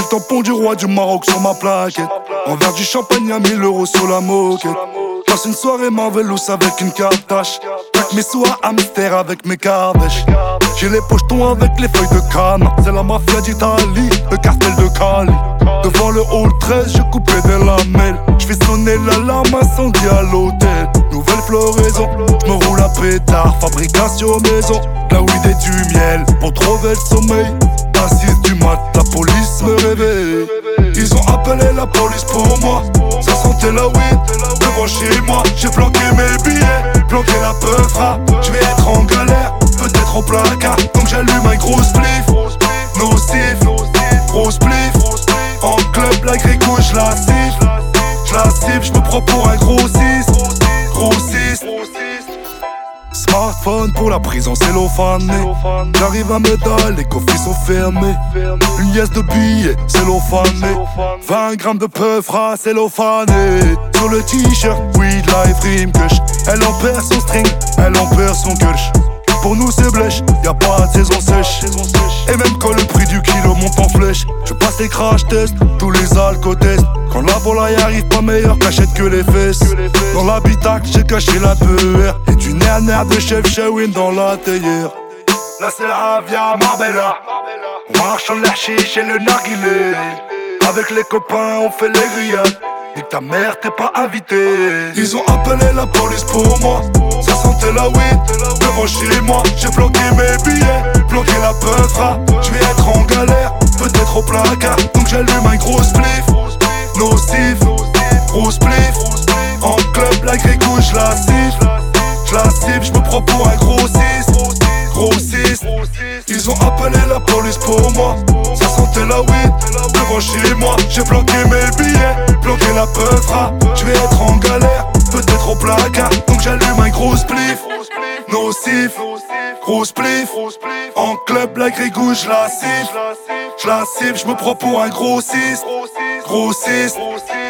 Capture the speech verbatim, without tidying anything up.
le tampon du roi du Maroc sur ma plaquette. En verre du champagne à mille euros sur la moquette. Passe une soirée Marvelous avec une Kardashian. Tac mes sous à hamster avec mes Kardashian. J'ai les pochetons avec les feuilles de canne. C'est la mafia d'Italie, le cartel de Cali. Devant le hall treize, je coupais des lamelles. J'fais sonner l'alarme incendie à l'hôtel. Nouvelle floraison, j'me roule à pétard. Fabrication maison, la weed et du miel. Pour trouver le sommeil, à six du mat, la police me réveille. Ils ont appelé la police pour moi. Ça sentait la weed, devant chez moi. J'ai planqué mes billets, planqué la peufra. J'vais être en galère, peut-être au placard. Donc j'allume un gros spliff, nocif, gros spliff. En club, la gréco, j'la siffle. J'la siffle, j'me prends pour un gros six. Gros six. Smartphone pour la prison cellophanée. J'arrive à Médal, les coffres sont fermés. Une liasse de billets cellophanée. vingt grammes de peufra cellophané. Sur le t-shirt, weed life rime kush. Elle en perd son string, elle en perd son kush. Pour nous c'est blèche, y'a pas de saison sèche. Et même quand le prix du kilo monte en flèche, je passe les crash tests, tous les alcotests. Quand la volaille arrive pas meilleure cachette que les fesses. Dans l'habitacle j'ai caché la peur. Et du nerf nerf de chef Shawin dans la théière. Là c'est la Avia Marbella. On marche en l'archiche et le narguilé. Avec les copains on fait les grillades. Nique ta mère t'es pas invité. Ils ont appelé la police pour moi. Ça sentait la weed, devant chez moi. J'ai planqué mes billets, planqué la peufra. J'vais être en galère, peut-être au placard. Donc j'allume un gros spliff, nocif, gros spliff. En club, la gréco, j'la siffle. J'la siffle, j'me prends pour un gros six. Gros six. Ils ont appelé la police pour moi. Ça sentait la weed, devant chez moi. J'ai planqué mes billets, planqué la peufra. J'vais être en galère, peut-être au placard. Donc j'allume un gros spliff, nocif, gros spliff. En club, la grégouille, j'la siffle. J'la siffle, j'me prends pour un gros six. Gros six.